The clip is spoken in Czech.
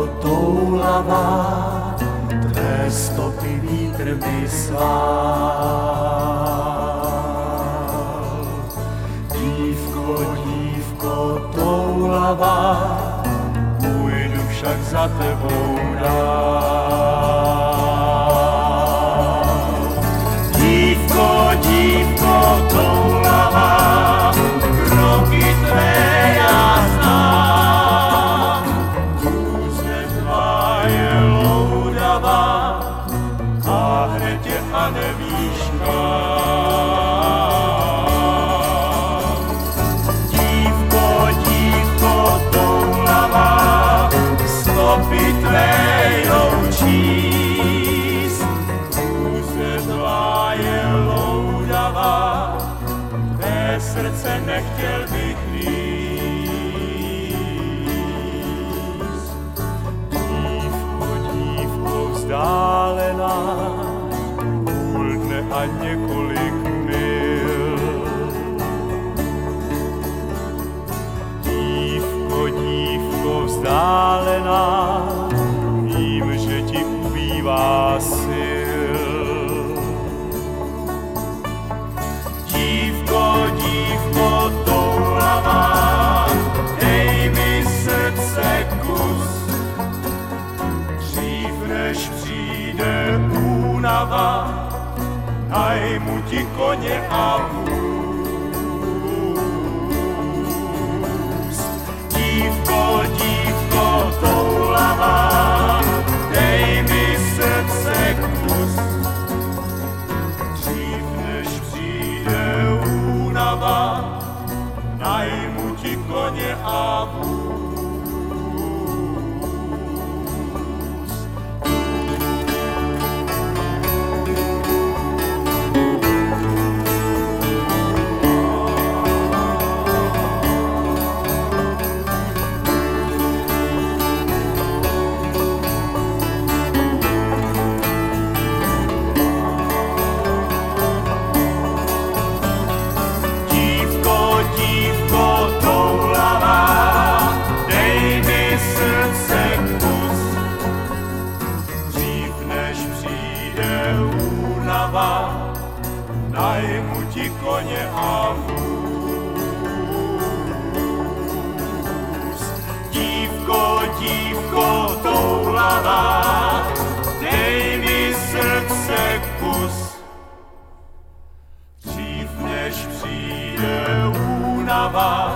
toulava, tvé stopy vítr vyslal. Dívko, toulava, půjdu však za tebou dál. Dívko, toulava, kroky tvé já znám. Úze tvá je loudavá a hretě a nevíš kam. Dívko, toulava, stopy tvé jdou číst. Úze tvá je loudavá, tvé srdce nechtěl bych líst. Dívko vzdálená, půl dne a několik mil. Dívko vzdálená, vím, že ti ubývá sil. Dívko, toulavá, dej mi srdce kus. Dřív než přijde únava, najmu ti koně a vůz. Dívko, toulavá, dej mi srdce kus. Dřív než přijde únava, najmu ti koně a vůz. Dívko, toulavá, dej mi srdce kus. Dřív než přijde únava, najmu ti koně a vůz. Dívko, toulavá, dej mi srdce kus. Dřív než přijde únava,